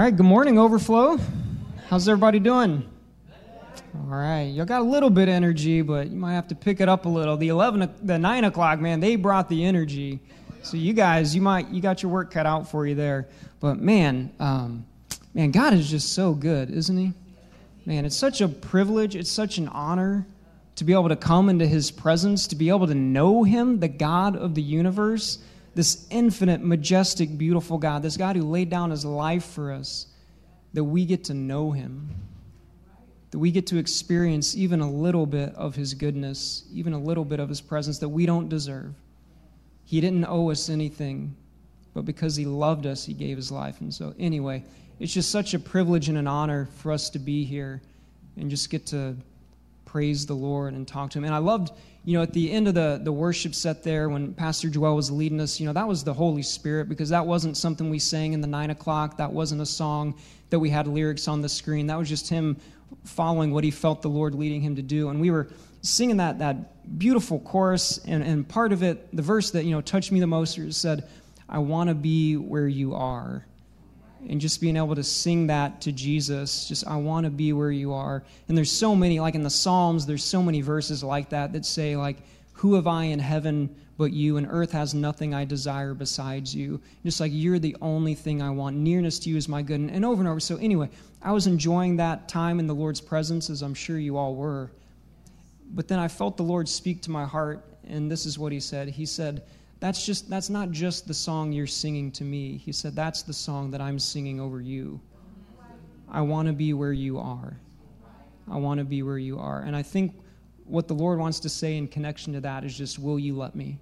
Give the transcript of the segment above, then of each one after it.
right, good morning, Overflow. How's everybody doing? All right, you got a little bit of energy, but you might have to pick it up a little. The 9 o'clock, man, they brought the energy. So you guys, you got your work cut out for you there. But man, God is just so good, isn't he? Man, it's such a privilege, it's such an honor to be able to come into his presence, to be able to know him, the God of the universe, this infinite, majestic, beautiful God, this God who laid down his life for us, that we get to know him, that we get to experience even a little bit of his goodness, even a little bit of his presence that we don't deserve. He didn't owe us anything, but because he loved us, he gave his life. And so anyway, it's just such a privilege and an honor for us to be here and just get to praise the Lord and talk to him. And I loved, at the end of the worship set there when Pastor Joel was leading us, that was the Holy Spirit, because that wasn't something we sang in the 9 o'clock. That wasn't a song that we had lyrics on the screen. That was just him following what he felt the Lord leading him to do. And we were singing that beautiful chorus, and part of it, the verse that, touched me the most, said, "I want to be where you are." And just being able to sing that to Jesus, just, I want to be where you are. And there's so many, like in the Psalms, there's so many verses like that say, like, who have I in heaven but you, and earth has nothing I desire besides you. Just like, you're the only thing I want. Nearness to you is my good. And over and over. So anyway, I was enjoying that time in the Lord's presence, as I'm sure you all were. But then I felt the Lord speak to my heart, and this is what he said. He said, that's not just the song you're singing to me. He said, that's the song that I'm singing over you. I want to be where you are. I want to be where you are. And I think what the Lord wants to say in connection to that is just, will you let me?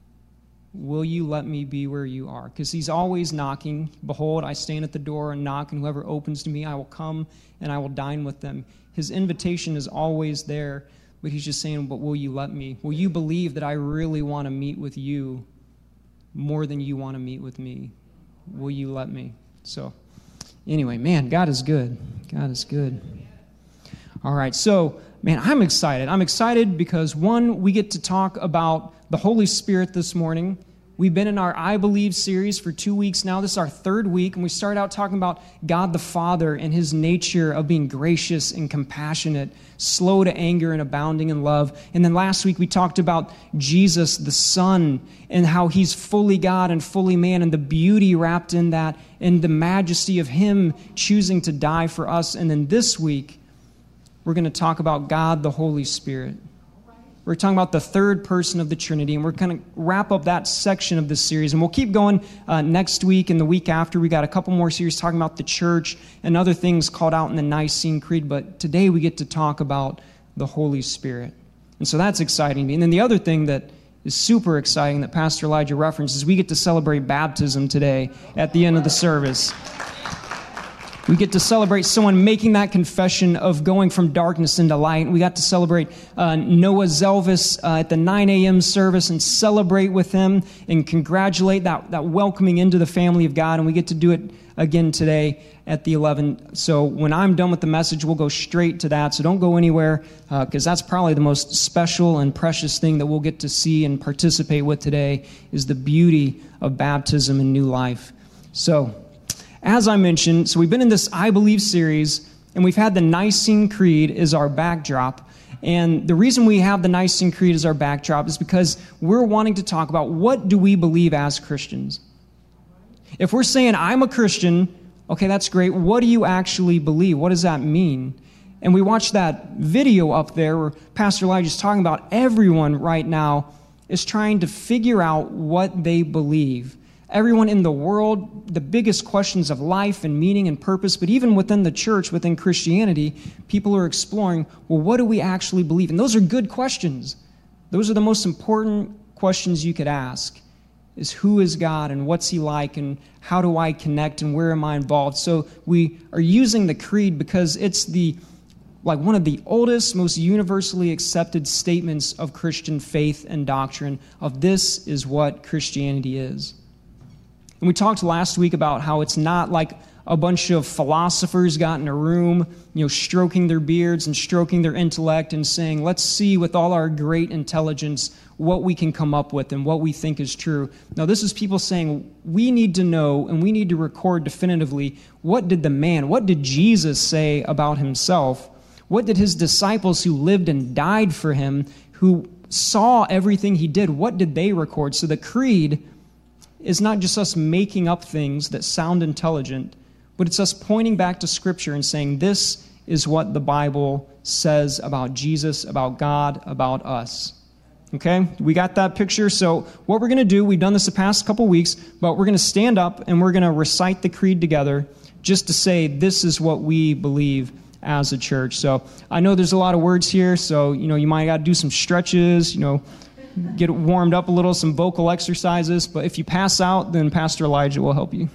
Will you let me be where you are? Because he's always knocking. Behold, I stand at the door and knock, and whoever opens to me, I will come and I will dine with them. His invitation is always there. But he's just saying, but will you let me? Will you believe that I really want to meet with you more than you want to meet with me? Will you let me? So anyway, man, God is good. God is good. All right, so, man, I'm excited. I'm excited because, one, we get to talk about the Holy Spirit this morning. We've been in our I Believe series for 2 weeks now. This is our third week, and we started out talking about God the Father and his nature of being gracious and compassionate, slow to anger and abounding in love. And then last week we talked about Jesus, the Son, and how he's fully God and fully man, and the beauty wrapped in that, and the majesty of him choosing to die for us. And then this week we're going to talk about God the Holy Spirit. We're talking about the third person of the Trinity, and we're going to wrap up that section of this series. And we'll keep going next week and the week after. We got a couple more series talking about the church and other things called out in the Nicene Creed. But today we get to talk about the Holy Spirit. And so that's exciting to me. And then the other thing that is super exciting that Pastor Elijah referenced is we get to celebrate baptism today at the end of the service. We get to celebrate someone making that confession of going from darkness into light. We got to celebrate Noah Zelvis at the 9 a.m. service and celebrate with him and congratulate that welcoming into the family of God. And we get to do it again today at the 11. So when I'm done with the message, we'll go straight to that. So don't go anywhere, because that's probably the most special and precious thing that we'll get to see and participate with today is the beauty of baptism and new life. So, as I mentioned, so we've been in this I Believe series, and we've had the Nicene Creed as our backdrop. And the reason we have the Nicene Creed as our backdrop is because we're wanting to talk about, what do we believe as Christians? If we're saying, I'm a Christian, okay, that's great. What do you actually believe? What does that mean? And we watched that video up there where Pastor Elijah's talking about everyone right now is trying to figure out what they believe. Everyone in the world, the biggest questions of life and meaning and purpose, but even within the church, within Christianity, people are exploring, well, what do we actually believe? And those are good questions. Those are the most important questions you could ask, is who is God and what's he like and how do I connect and where am I involved? So we are using the creed because it's one of the oldest, most universally accepted statements of Christian faith and doctrine of this is what Christianity is. And we talked last week about how it's not like a bunch of philosophers got in a room, stroking their beards and stroking their intellect and saying, let's see with all our great intelligence what we can come up with and what we think is true. Now, this is people saying, we need to know and we need to record definitively, what did Jesus say about himself? What did his disciples who lived and died for him, who saw everything he did, what did they record? So the creed is not just us making up things that sound intelligent, but it's us pointing back to Scripture and saying, this is what the Bible says about Jesus, about God, about us. Okay? We got that picture? So what we're going to do, we've done this the past couple weeks, but we're going to stand up and we're going to recite the creed together just to say this is what we believe as a church. So I know there's a lot of words here, so you might got to do some stretches, get warmed up a little, some vocal exercises, but if you pass out, then Pastor Elijah will help you.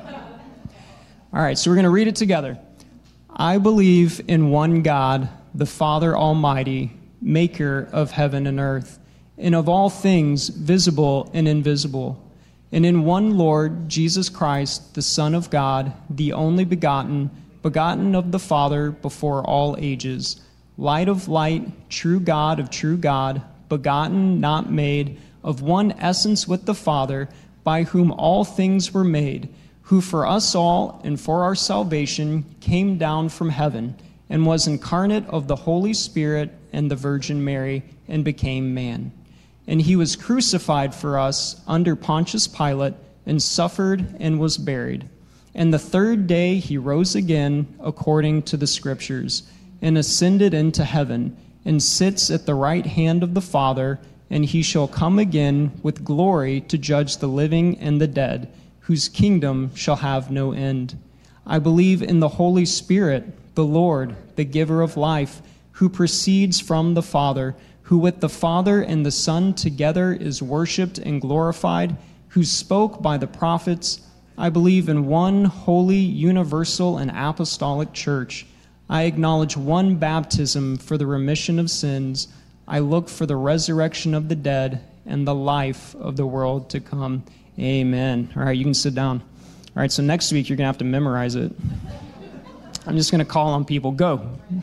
All right, so we're going to read it together. I believe in one God, the Father Almighty, maker of heaven and earth, and of all things visible and invisible, and in one Lord, Jesus Christ, the Son of God, the only begotten of the Father before all ages, light of light, true God of true God, begotten, not made, of one essence with the Father, by whom all things were made, who for us all and for our salvation came down from heaven, and was incarnate of the Holy Spirit and the Virgin Mary, and became man. And he was crucified for us under Pontius Pilate, and suffered and was buried. And the third day he rose again according to the Scriptures, and ascended into heaven, and sits at the right hand of the Father, and he shall come again with glory to judge the living and the dead, whose kingdom shall have no end. I believe in the Holy Spirit, the Lord, the giver of life, who proceeds from the Father, who with the Father and the Son together is worshipped and glorified, who spoke by the prophets. I believe in one holy, universal, and apostolic church. I acknowledge one baptism for the remission of sins. I look for the resurrection of the dead and the life of the world to come. Amen. All right, you can sit down. All right, so next week you're going to have to memorize it. I'm just going to call on people. Go.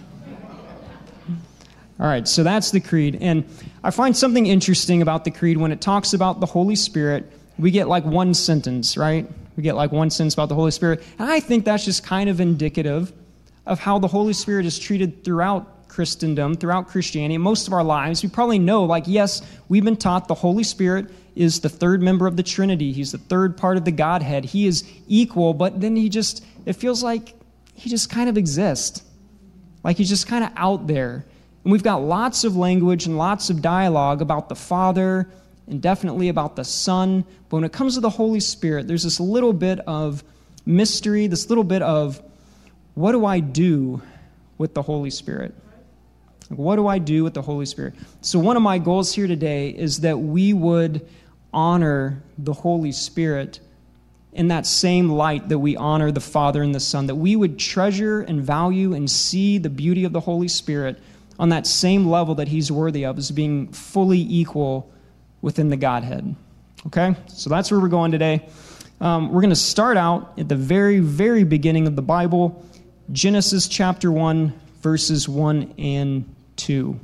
All right, so that's the creed. And I find something interesting about the creed. When it talks about the Holy Spirit, we get like one sentence, right? We get like one sentence about the Holy Spirit. And I think that's just kind of indicative of how the Holy Spirit is treated throughout Christendom, throughout Christianity, most of our lives. We probably know, yes, we've been taught the Holy Spirit is the third member of the Trinity. He's the third part of the Godhead. He is equal, but then it feels like he just kind of exists. Like he's just kind of out there. And we've got lots of language and lots of dialogue about the Father and definitely about the Son. But when it comes to the Holy Spirit, there's this little bit of mystery, this little bit of, what do I do with the Holy Spirit? What do I do with the Holy Spirit? So one of my goals here today is that we would honor the Holy Spirit in that same light that we honor the Father and the Son, that we would treasure and value and see the beauty of the Holy Spirit on that same level that he's worthy of, as being fully equal within the Godhead. Okay? So that's where we're going today. We're going to start out at the very, very beginning of the Bible, Genesis chapter 1, verses 1 and 2.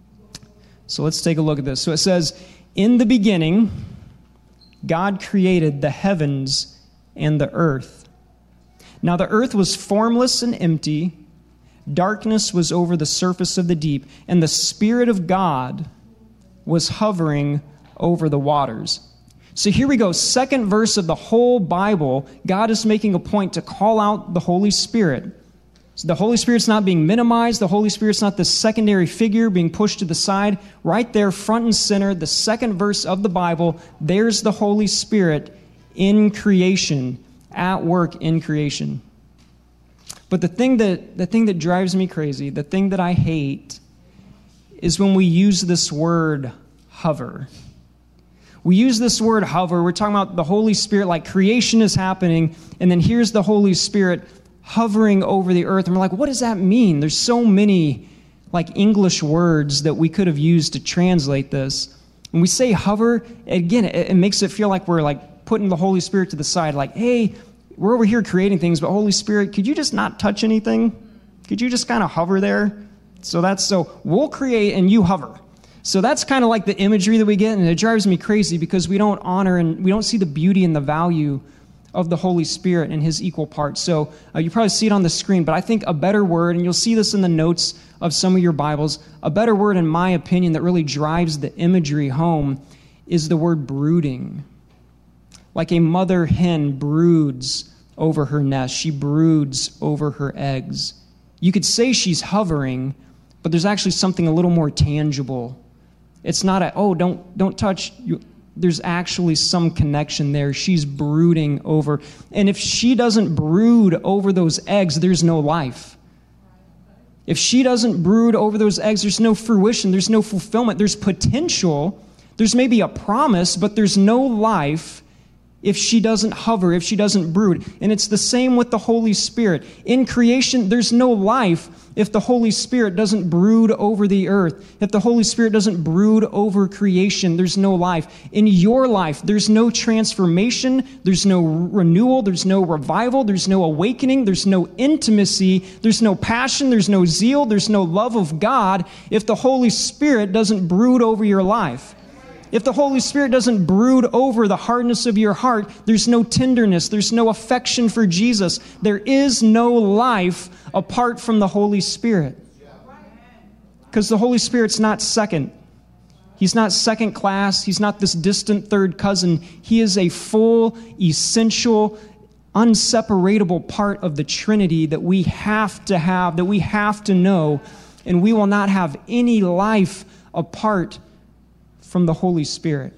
So let's take a look at this. So it says, in the beginning, God created the heavens and the earth. Now the earth was formless and empty. Darkness was over the surface of the deep, and the Spirit of God was hovering over the waters. So here we go, second verse of the whole Bible. God is making a point to call out the Holy Spirit. So the Holy Spirit's not being minimized. The Holy Spirit's not this secondary figure being pushed to the side. Right there, front and center, the second verse of the Bible, there's the Holy Spirit in creation, at work in creation. But the thing that drives me crazy, the thing that I hate, is when we use this word hover. We use this word hover. We're talking about the Holy Spirit, like creation is happening, and then here's the Holy Spirit hovering over the earth. And we're like, what does that mean? There's so many English words that we could have used to translate this. When we say hover, again, it makes it feel like we're putting the Holy Spirit to the side, hey, we're over here creating things, but Holy Spirit, could you just not touch anything? Could you just kind of hover there? So we'll create and you hover. So that's kind of like the imagery that we get, and it drives me crazy because we don't honor and we don't see the beauty and the value of the Holy Spirit and his equal parts. So you probably see it on the screen, but I think a better word, and you'll see this in the notes of some of your Bibles, a better word in my opinion that really drives the imagery home is the word brooding. Like a mother hen broods over her nest. She broods over her eggs. You could say she's hovering, but there's actually something a little more tangible. It's not don't touch. There's actually some connection there. She's brooding over. And if she doesn't brood over those eggs, there's no life. If she doesn't brood over those eggs, there's no fruition. There's no fulfillment. There's potential. There's maybe a promise, but there's no life if she doesn't hover, if she doesn't brood. And it's the same with the Holy Spirit. In creation, there's no life if the Holy Spirit doesn't brood over the earth. If the Holy Spirit doesn't brood over creation, there's no life. In your life, there's no transformation, there's no renewal, there's no revival, there's no awakening, there's no intimacy, there's no passion, there's no zeal, there's no love of God if the Holy Spirit doesn't brood over your life. If the Holy Spirit doesn't brood over the hardness of your heart, there's no tenderness, there's no affection for Jesus. There is no life apart from the Holy Spirit. Because the Holy Spirit's not second. He's not second class. He's not this distant third cousin. He is a full, essential, unseparatable part of the Trinity that we have to have, that we have to know, and we will not have any life apart from the Holy Spirit.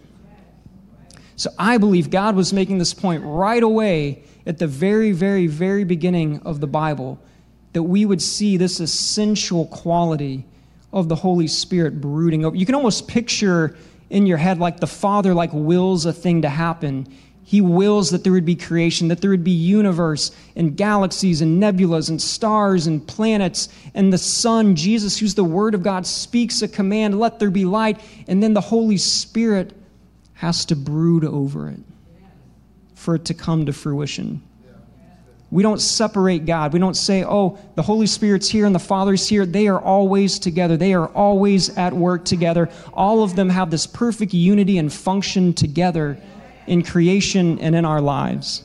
So I believe God was making this point right away at the very, very, very beginning of the Bible, that we would see this essential quality of the Holy Spirit brooding over. You can almost picture in your head like the Father wills a thing to happen. He wills that there would be creation, that there would be universe and galaxies and nebulas and stars and planets, and the Son, Jesus, who's the Word of God, speaks a command, let there be light, and then the Holy Spirit has to brood over it for it to come to fruition. We don't separate God. We don't say, the Holy Spirit's here and the Father's here. They are always together. They are always at work together. All of them have this perfect unity and function together in creation and in our lives.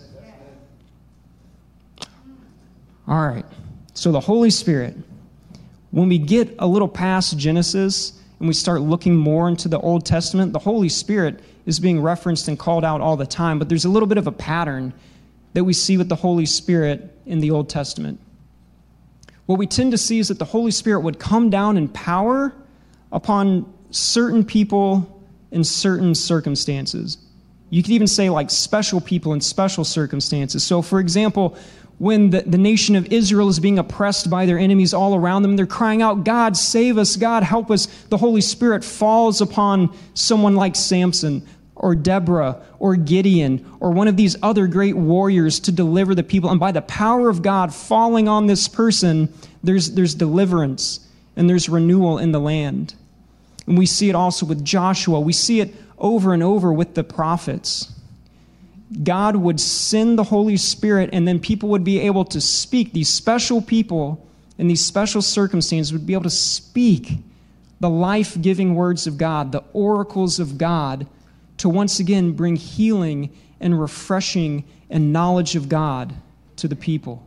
All right. So the Holy Spirit, when we get a little past Genesis and we start looking more into the Old Testament, the Holy Spirit is being referenced and called out all the time, but there's a little bit of a pattern that we see with the Holy Spirit in the Old Testament. What we tend to see is that the Holy Spirit would come down in power upon certain people in certain circumstances. You could even say special people in special circumstances. So, for example, when the nation of Israel is being oppressed by their enemies all around them, they're crying out, God, save us, God, help us. The Holy Spirit falls upon someone like Samson or Deborah or Gideon or one of these other great warriors to deliver the people. And by the power of God falling on this person, there's deliverance and there's renewal in the land. And we see it also with Joshua. We see it over and over with the prophets. God would send the Holy Spirit, and then people would be able to speak. These special people in these special circumstances would be able to speak the life-giving words of God, the oracles of God, to once again bring healing and refreshing and knowledge of God to the people.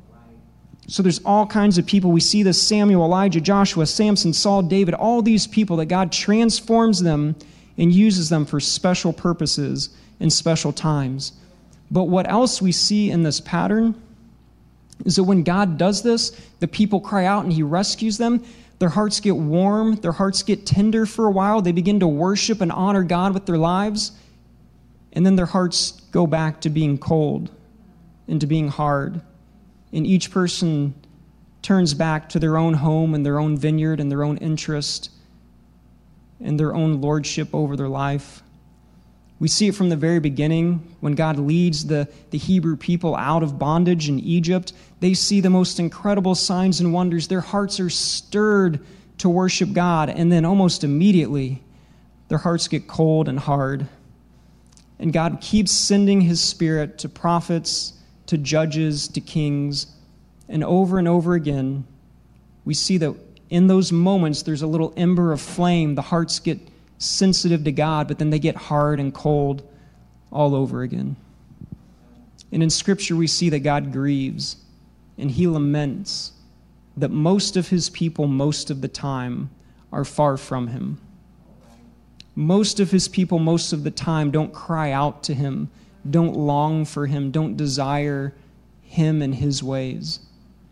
So there's all kinds of people. We see this: Samuel, Elijah, Joshua, Samson, Saul, David, all these people that God transforms them and uses them for special purposes in special times. But what else we see in this pattern is that when God does this, the people cry out and he rescues them. Their hearts get warm. Their hearts get tender for a while. They begin to worship and honor God with their lives. And then their hearts go back to being cold and to being hard. And each person turns back to their own home and their own vineyard and their own interest and their own lordship over their life. We see it from the very beginning when God leads the Hebrew people out of bondage in Egypt. They see the most incredible signs and wonders. Their hearts are stirred to worship God, and then almost immediately their hearts get cold and hard. And God keeps sending his Spirit to prophets, to judges, to kings. And over again, we see that in those moments, there's a little ember of flame. The hearts get sensitive to God, but then they get hard and cold all over again. And in Scripture, we see that God grieves and he laments that most of his people, most of the time, are far from him. Most of his people, most of the time, don't cry out to him, don't long for him, don't desire him and his ways.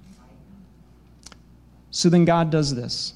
So then God does this.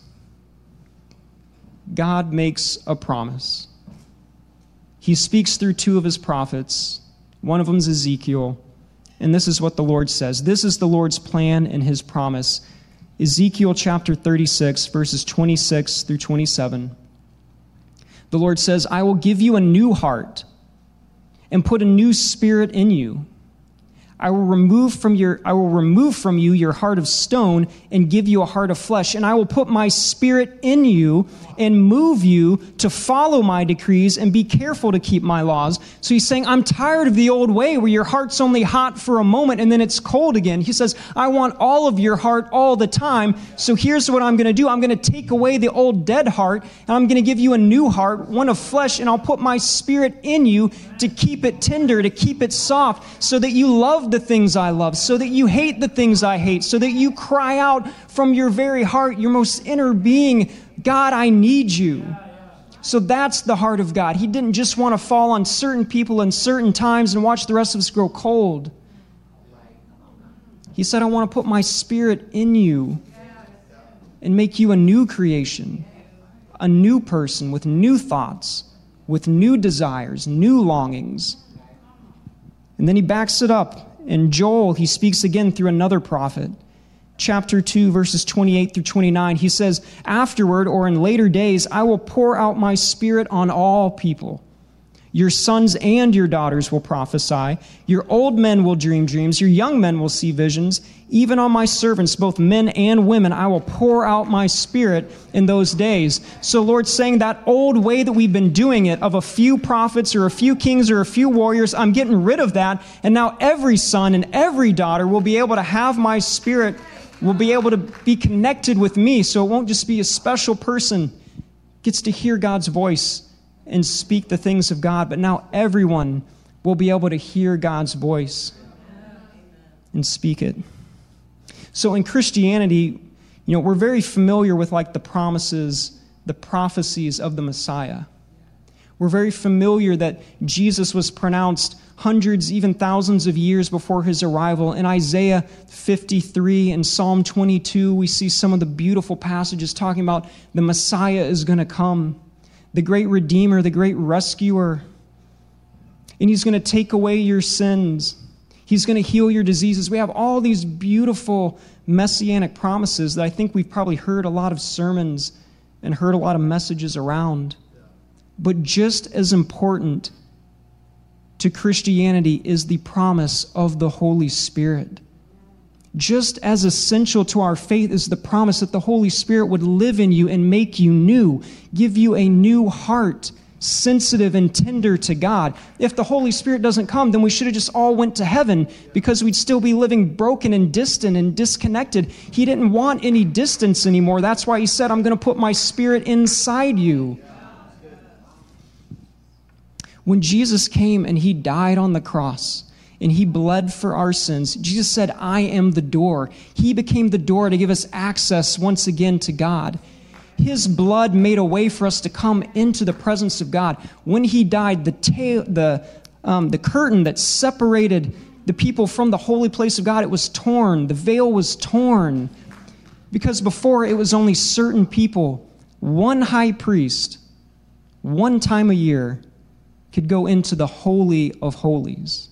God makes a promise. He speaks through two of his prophets. One of them is Ezekiel. And this is what the Lord says. This is the Lord's plan and his promise. Ezekiel chapter 36, verses 26 through 27. The Lord says, I will give you a new heart and put a new spirit in you. I will remove from you your heart of stone and give you a heart of flesh. And I will put my spirit in you and move you to follow my decrees and be careful to keep my laws. So he's saying, I'm tired of the old way where your heart's only hot for a moment and then it's cold again. He says, I want all of your heart all the time. So here's what I'm going to do. I'm going to take away the old dead heart and I'm going to give you a new heart, one of flesh, and I'll put my spirit in you to keep it tender, to keep it soft, so that you love the things I love, so that you hate the things I hate, so that you cry out from your very heart, your most inner being, God, I need you. So that's the heart of God. He didn't just want to fall on certain people in certain times and watch the rest of us grow cold. He said, I want to put my spirit in you and make you a new creation, a new person with new thoughts, with new desires, new longings. And then he backs it up. In Joel, he speaks again through another prophet. Chapter 2, verses 28 through 29, he says, afterward, or in later days, I will pour out my spirit on all people. Your sons and your daughters will prophesy. Your old men will dream dreams. Your young men will see visions. Even on my servants, both men and women, I will pour out my spirit in those days. So Lord's saying that old way that we've been doing it, of a few prophets or a few kings or a few warriors, I'm getting rid of that. And now every son and every daughter will be able to have my spirit, will be able to be connected with me. So it won't just be a special person gets to hear God's voice and speak the things of God, but now everyone will be able to hear God's voice and speak it. So in Christianity, we're very familiar with like the promises, the prophecies of the Messiah. We're very familiar that Jesus was pronounced hundreds, even thousands of years before his arrival. In Isaiah 53 and Psalm 22, we see some of the beautiful passages talking about the Messiah is going to come. The great Redeemer, the great Rescuer. And he's going to take away your sins. He's going to heal your diseases. We have all these beautiful messianic promises that I think we've probably heard a lot of sermons and heard a lot of messages around. But just as important to Christianity is the promise of the Holy Spirit. Just as essential to our faith is the promise that the Holy Spirit would live in you and make you new, give you a new heart, sensitive and tender to God. If the Holy Spirit doesn't come, then we should have just all went to heaven because we'd still be living broken and distant and disconnected. He didn't want any distance anymore. That's why he said, I'm going to put my spirit inside you. When Jesus came and he died on the cross, and he bled for our sins, Jesus said, I am the door. He became the door to give us access once again to God. His blood made a way for us to come into the presence of God. When he died, the curtain that separated the people from the holy place of God, it was torn. The veil was torn. Because before, it was only certain people, one high priest, one time a year, could go into the Holy of Holies.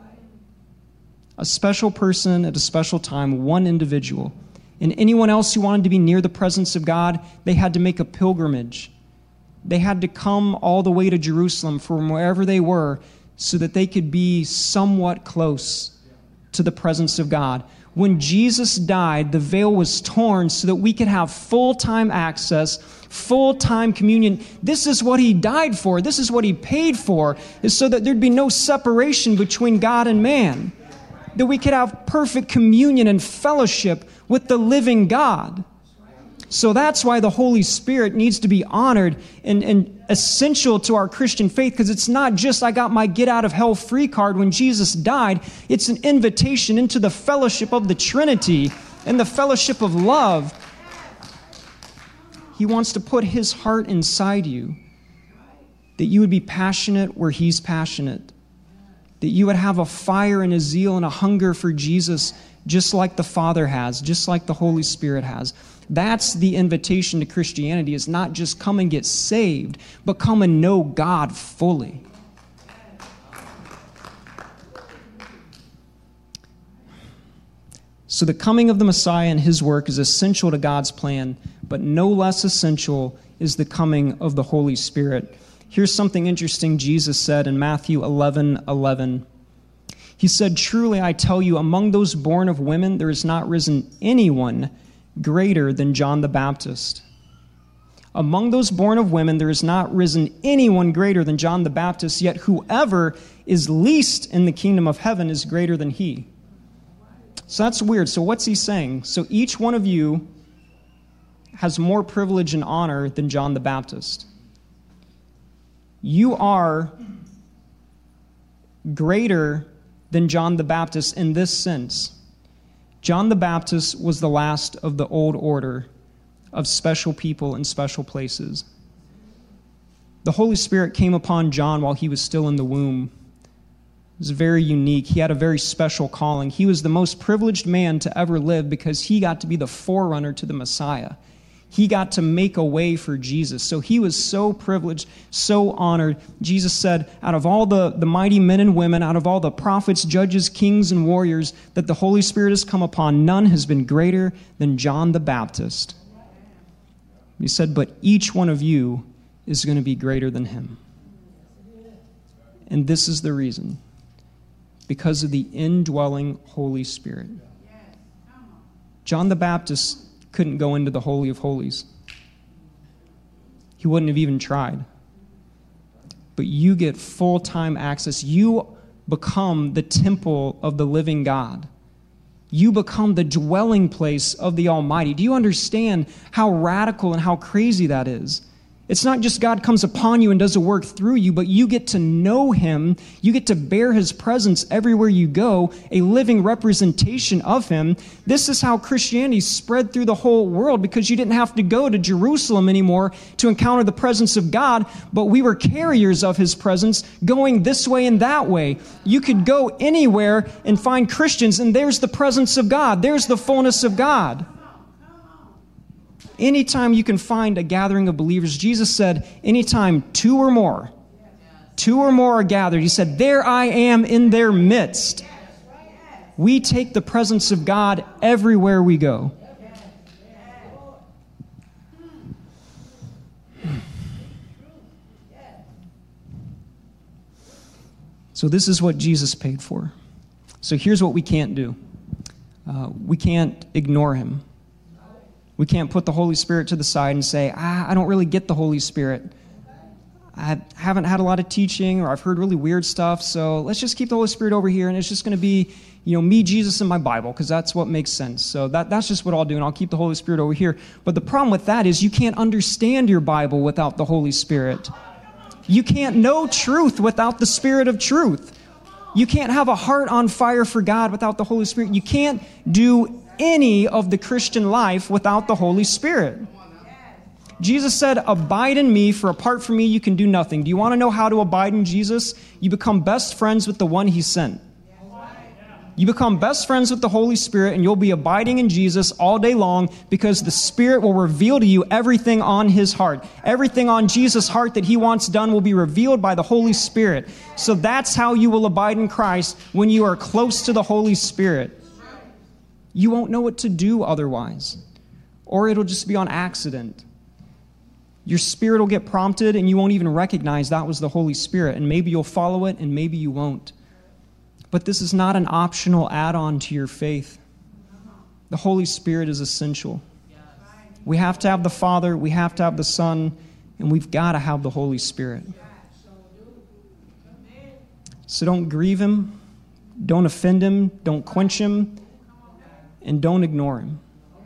A special person at a special time, one individual. And anyone else who wanted to be near the presence of God, they had to make a pilgrimage. They had to come all the way to Jerusalem from wherever they were so that they could be somewhat close to the presence of God. When Jesus died, the veil was torn so that we could have full-time access, full-time communion. This is what he died for. This is what he paid for, is so that there'd be no separation between God and man. that we could have perfect communion and fellowship with the living God. So that's why the Holy Spirit needs to be honored and essential to our Christian faith, because it's not just I got my get out of hell free card when Jesus died. It's an invitation into the fellowship of the Trinity and the fellowship of love. He wants to put his heart inside you, that you would be passionate where he's passionate, that you would have a fire and a zeal and a hunger for Jesus just like the Father has, just like the Holy Spirit has. That's the invitation to Christianity, is not just come and get saved, but come and know God fully. So the coming of the Messiah and his work is essential to God's plan, but no less essential is the coming of the Holy Spirit. Here's something interesting Jesus said in Matthew 11:11. He said, "Truly I tell you, among those born of women, there has not risen anyone greater than John the Baptist." Among those born of women, there has not risen anyone greater than John the Baptist, yet whoever is least in the kingdom of heaven is greater than he. So that's weird. So what's he saying? So each one of you has more privilege and honor than John the Baptist. You are greater than John the Baptist in this sense. John the Baptist was the last of the old order of special people in special places. The Holy Spirit came upon John while he was still in the womb. It was very unique. He had a very special calling. He was the most privileged man to ever live because he got to be the forerunner to the Messiah. He got to make a way for Jesus. So he was so privileged, so honored. Jesus said, out of all the mighty men and women, out of all the prophets, judges, kings, and warriors that the Holy Spirit has come upon, none has been greater than John the Baptist. He said, but each one of you is going to be greater than him. And this is the reason. Because of the indwelling Holy Spirit. John the Baptist couldn't go into the Holy of Holies. He wouldn't have even tried. But you get full-time access. You become the temple of the living God. You become the dwelling place of the Almighty. Do you understand how radical and how crazy that is? It's not just God comes upon you and does a work through you, but you get to know him. You get to bear his presence everywhere you go, a living representation of him. This is how Christianity spread through the whole world, because you didn't have to go to Jerusalem anymore to encounter the presence of God, but we were carriers of his presence going this way and that way. You could go anywhere and find Christians, and there's the presence of God. There's the fullness of God. Anytime you can find a gathering of believers, Jesus said, anytime two or more are gathered, he said, there I am in their midst. We take the presence of God everywhere we go. So this is what Jesus paid for. So here's what we can't do. We can't ignore him. We can't put the Holy Spirit to the side and say, I don't really get the Holy Spirit. I haven't had a lot of teaching, or I've heard really weird stuff, so let's just keep the Holy Spirit over here, and it's just going to be, me, Jesus, and my Bible, because that's what makes sense. So that's just what I'll do, and I'll keep the Holy Spirit over here. But the problem with that is you can't understand your Bible without the Holy Spirit. You can't know truth without the Spirit of truth. You can't have a heart on fire for God without the Holy Spirit. You can't do any of the Christian life without the Holy Spirit. Jesus said, abide in me, for apart from me you can do nothing. Do you want to know how to abide in Jesus? You become best friends with the one he sent. You become best friends with the Holy Spirit, and you'll be abiding in Jesus all day long, because the Spirit will reveal to you everything on his heart. Everything on Jesus' heart that he wants done will be revealed by the Holy Spirit. So that's how you will abide in Christ, when you are close to the Holy Spirit. You won't know what to do otherwise, or it'll just be on accident. Your spirit will get prompted, and you won't even recognize that was the Holy Spirit, and maybe you'll follow it, and maybe you won't. But this is not an optional add-on to your faith. The Holy Spirit is essential. We have to have the Father, we have to have the Son, and we've got to have the Holy Spirit. So don't grieve him. Don't offend him, don't quench him, and don't ignore him.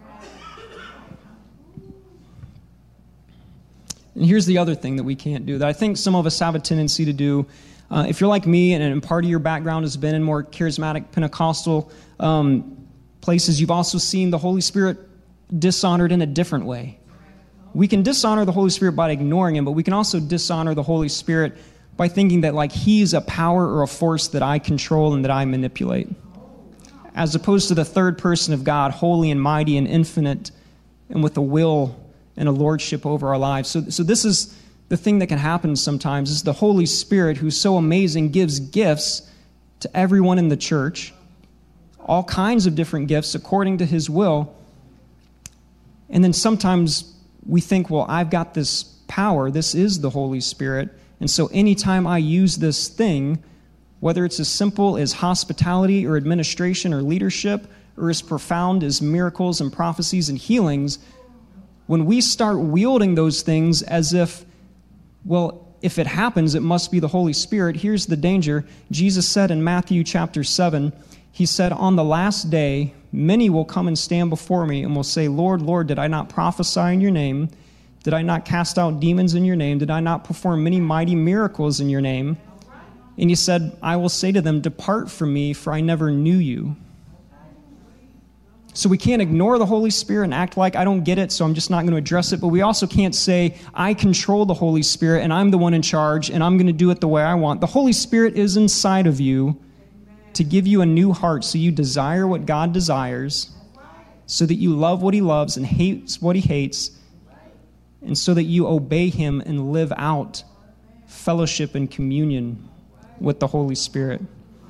And here's the other thing that we can't do that I think some of us have a tendency to do. If you're like me and part of your background has been in more charismatic Pentecostal places, you've also seen the Holy Spirit dishonored in a different way. We can dishonor the Holy Spirit by ignoring him, but we can also dishonor the Holy Spirit by thinking that like he's a power or a force that I control and that I manipulate. As opposed to the third person of God, holy and mighty and infinite and with a will and a lordship over our lives. So this is the thing that can happen sometimes, is the Holy Spirit, who's so amazing, gives gifts to everyone in the church, all kinds of different gifts according to his will. And then sometimes we think, well, I've got this power. This is the Holy Spirit. And so anytime I use this thing, whether it's as simple as hospitality or administration or leadership, or as profound as miracles and prophecies and healings, when we start wielding those things as if, well, if it happens, it must be the Holy Spirit, here's the danger. Jesus said in Matthew chapter 7, he said, on the last day, many will come and stand before me and will say, Lord, Lord, did I not prophesy in your name? Did I not cast out demons in your name? Did I not perform many mighty miracles in your name? And he said, I will say to them, depart from me, for I never knew you. So we can't ignore the Holy Spirit and act like I don't get it, so I'm just not going to address it. But we also can't say, I control the Holy Spirit and I'm the one in charge and I'm going to do it the way I want. The Holy Spirit is inside of you to give you a new heart so you desire what God desires, so that you love what he loves and hates what he hates, and so that you obey him and live out fellowship and communion with the Holy Spirit.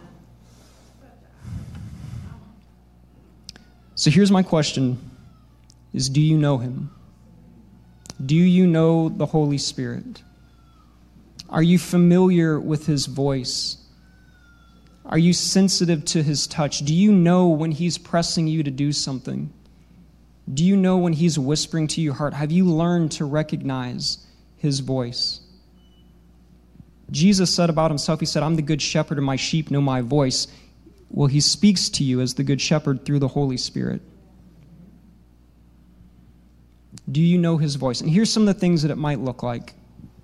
So here's my question, is do you know him? Do you know the Holy Spirit? Are you familiar with his voice? Are you sensitive to his touch? Do you know when he's pressing you to do something? Do you know when he's whispering to your heart? Have you learned to recognize his voice? Jesus said about himself, he said, I'm the good shepherd and my sheep know my voice. Well, he speaks to you as the good shepherd through the Holy Spirit. Do you know his voice? And here's some of the things that it might look like.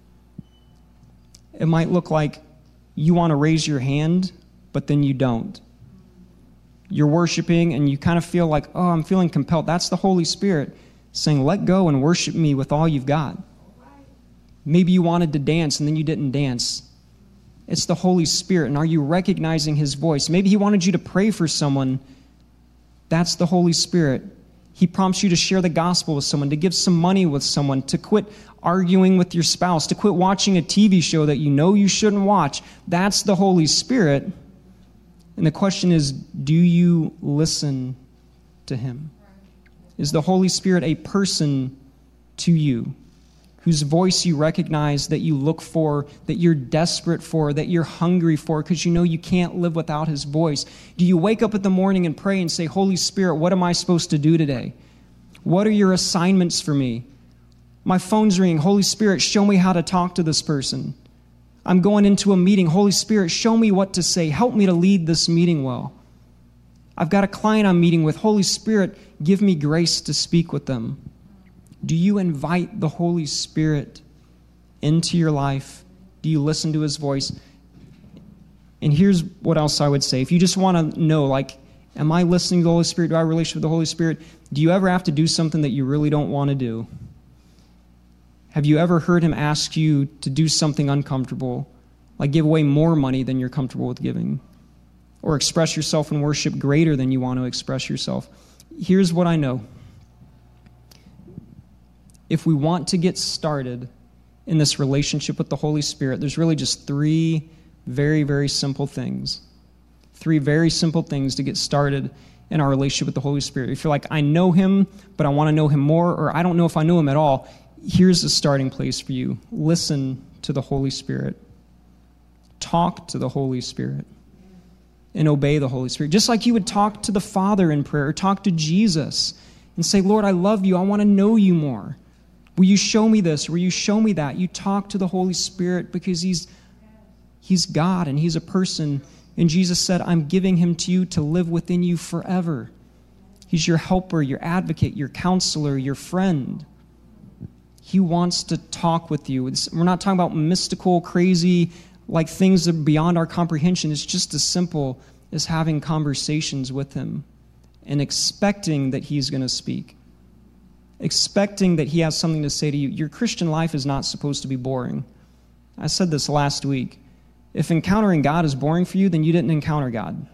It might look like you want to raise your hand, but then you don't. You're worshiping and you kind of feel like, oh, I'm feeling compelled. That's the Holy Spirit saying, let go and worship me with all you've got. Maybe you wanted to dance and then you didn't dance. It's the Holy Spirit. And are you recognizing his voice? Maybe he wanted you to pray for someone. That's the Holy Spirit. He prompts you to share the gospel with someone, to give some money with someone, to quit arguing with your spouse, to quit watching a TV show that you know you shouldn't watch. That's the Holy Spirit. And the question is, do you listen to him? Is the Holy Spirit a person to you, whose voice you recognize, that you look for, that you're desperate for, that you're hungry for, because you know you can't live without his voice? Do you wake up in the morning and pray and say, Holy Spirit, what am I supposed to do today? What are your assignments for me? My phone's ringing. Holy Spirit, show me how to talk to this person. I'm going into a meeting. Holy Spirit, show me what to say. Help me to lead this meeting well. I've got a client I'm meeting with. Holy Spirit, give me grace to speak with them. Do you invite the Holy Spirit into your life? Do you listen to his voice? And here's what else I would say. If you just want to know, like, am I listening to the Holy Spirit? Do I have a relationship with the Holy Spirit? Do you ever have to do something that you really don't want to do? Have you ever heard him ask you to do something uncomfortable, like give away more money than you're comfortable with giving, or express yourself in worship greater than you want to express yourself? Here's what I know. If we want to get started in this relationship with the Holy Spirit, there's really just three very, very simple things. Three very simple things to get started in our relationship with the Holy Spirit. If you're like, I know him, but I want to know him more, or I don't know if I know him at all, here's the starting place for you. Listen to the Holy Spirit. Talk to the Holy Spirit. And obey the Holy Spirit. Just like you would talk to the Father in prayer, or talk to Jesus and say, Lord, I love you. I want to know you more. Will you show me this? Will you show me that? You talk to the Holy Spirit because he's God and he's a person And Jesus said, I'm giving him to you to live within you forever. He's your helper, your advocate, your counselor, your friend. He wants to talk with you. We're not talking about mystical, crazy, like things that are beyond our comprehension. It's just as simple as having conversations with him and expecting that he's going to speak. Expecting that he has something to say to you. Your Christian life is not supposed to be boring. I said this last week. If encountering God is boring for you, then you didn't encounter God.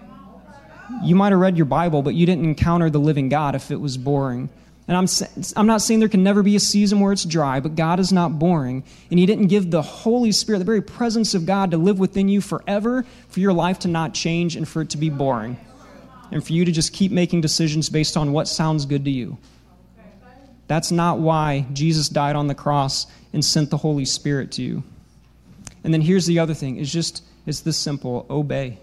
You might have read your Bible, but you didn't encounter the living God if it was boring. And I'm not saying there can never be a season where it's dry, but God is not boring. And he didn't give the Holy Spirit, the very presence of God, to live within you forever, for your life to not change and for it to be boring. And for you to just keep making decisions based on what sounds good to you. That's not why Jesus died on the cross and sent the Holy Spirit to you. And then here's the other thing. It's this simple. Obey.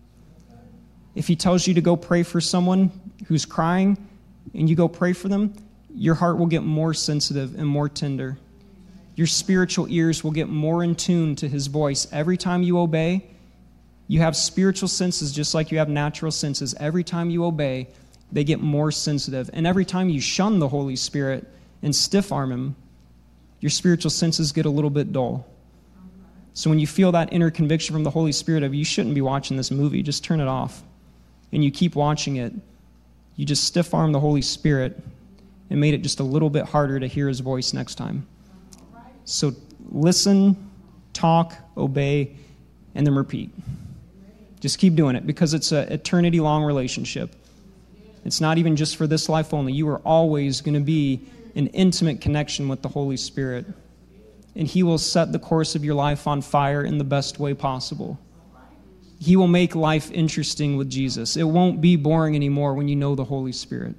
If he tells you to go pray for someone who's crying and you go pray for them, your heart will get more sensitive and more tender. Your spiritual ears will get more in tune to his voice. Every time you obey, you have spiritual senses just like you have natural senses. Every time you obey, they get more sensitive. And every time you shun the Holy Spirit and stiff-arm him, your spiritual senses get a little bit dull. So when you feel that inner conviction from the Holy Spirit of you shouldn't be watching this movie, just turn it off. And you keep watching it, you just stiff-arm the Holy Spirit and made it just a little bit harder to hear his voice next time. So listen, talk, obey, and then repeat. Just keep doing it because it's an eternity-long relationship. It's not even just for this life only. You are always going to be in intimate connection with the Holy Spirit. And he will set the course of your life on fire in the best way possible. He will make life interesting with Jesus. It won't be boring anymore when you know the Holy Spirit.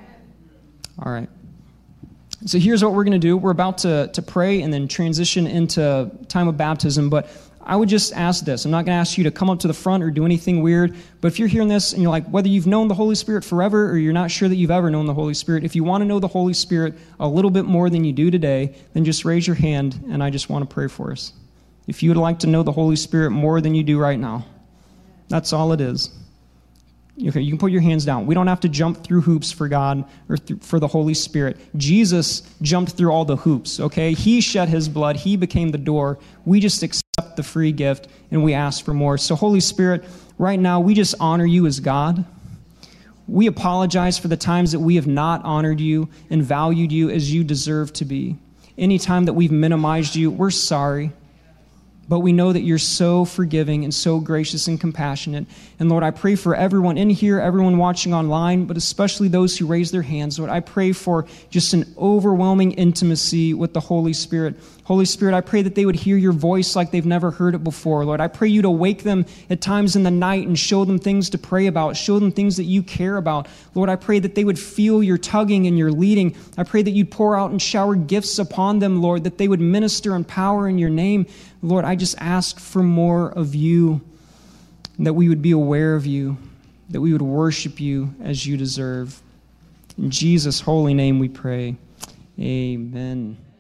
All right. So here's what we're going to do. We're about to pray and then transition into time of baptism. But I would just ask this. I'm not going to ask you to come up to the front or do anything weird. But if you're hearing this and you're like, whether you've known the Holy Spirit forever or you're not sure that you've ever known the Holy Spirit, if you want to know the Holy Spirit a little bit more than you do today, then just raise your hand and I just want to pray for us. If you would like to know the Holy Spirit more than you do right now, that's all it is. Okay, you can put your hands down. We don't have to jump through hoops for God or for the Holy Spirit. Jesus jumped through all the hoops, okay? He shed his blood. He became the door. We just accept the free gift and we ask for more. So Holy Spirit, right now we just honor you as God. We apologize for the times that we have not honored you and valued you as you deserve to be. Anytime that we've minimized you, we're sorry. But we know that you're so forgiving and so gracious and compassionate. And Lord, I pray for everyone in here, everyone watching online, but especially those who raise their hands. Lord, I pray for just an overwhelming intimacy with the Holy Spirit. Holy Spirit, I pray that they would hear your voice like they've never heard it before. Lord, I pray you to wake them at times in the night and show them things to pray about, show them things that you care about. Lord, I pray that they would feel your tugging and your leading. I pray that you'd pour out and shower gifts upon them, Lord, that they would minister in power in your name. Lord, I just ask for more of you, that we would be aware of you, that we would worship you as you deserve. In Jesus' holy name we pray. Amen.